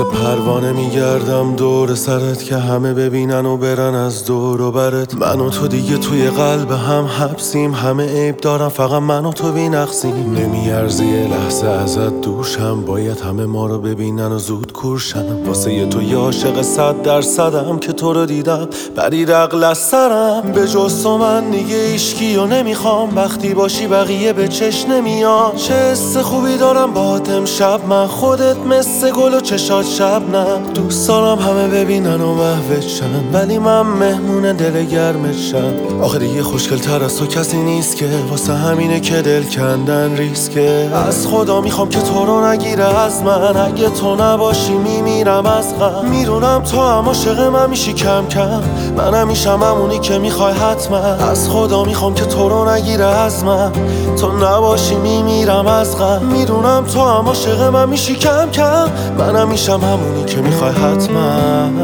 مثل پروانه میگردم دور سرت که همه ببینن و برن از دور و برت. من و تو دیگه توی قلب هم حبسیم، همه عیب دارم فقط من و تو بی‌نقصیم. نمیارزه یه لحظه ازت دوشم، باید همه ما رو ببینن و زود کورشم. واسه تو یه عاشق 100%م که تو رو دیدم بری رقل از سرم. به جز تو من دیگه ایشکی و نمیخوام، وقتی باشی بقیه به چش نمیان. چه حس خوبی دارم باهات امشب من، خودت مثل گل و چشات شبنم. دوست دارم همه ببینن و محوت شن، ولی من مهمون دل گرمت شم. آخه دیگه خوشگل تر از تو کسی نیست که، واسه همینه که دل کندن ریسکه. از خدا میخوام که تو رو نگیره از من، اگه تو نباشی میمیرم از غم. میدونم تو هم عاشق من میشی کم کم، منم میشم همونی که میخوای حتما. از خدا میخوام که تو رو نگیره از من، تو نباشی میمیرم از غم. میدونم تو هم عاشق من میشی کم کم، منم میشم همونی که میخوای حتما.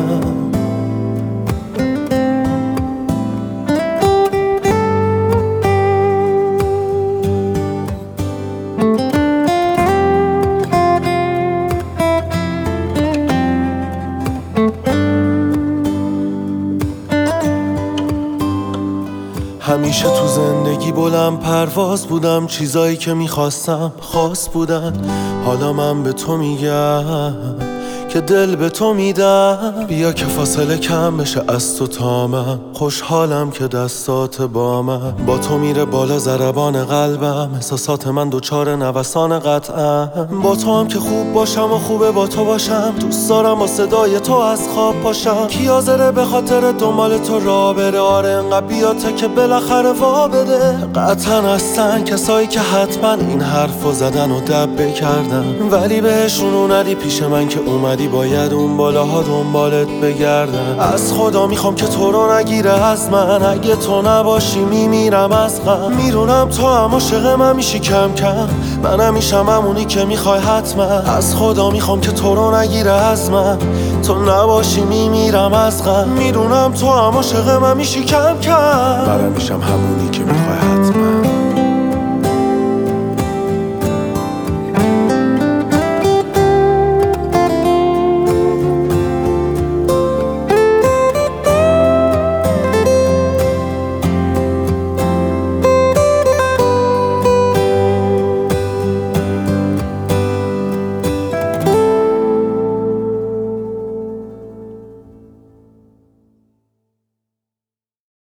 همیشه تو زندگی بلند پرواز بودم، چیزایی که میخواستم خاص بودن. حالا من به تو میگم که دل به تو میدم. بیا که فاصله کم بشه از تو تا من، خوشحالم که دستات با من. با تو میره بالا ضربان قلبم، احساسات من دوچار نوسان قطعم. با تو هم که خوب باشم و خوبه با تو باشم، دوست دارم با صدای تو از خواب پاشم. کی حاضره به خاطر دنبال تو راه بره؟ آره انقدر بیا تا که بالاخره وا بده. قطعا هستن کسایی که حتما این حرفو زدن و دبه کردن، ولی بهشون ندی پیش من که اومدی باید اون بالاها دنبالت بگردن. از خدا میخوام که تو رو نگیره از من، اگه تو نباشی میمیرم از غم. میدونم تو هم عاشق من میشی کم کم، منم میشم همونی که میخوای حتما. از خدا میخوام که تو رو نگیره از من، تو نباشی میمیرم از غم. میدونم تو هم عاشق من میشی کم کم، منم میشم همونی که میخوای حتما.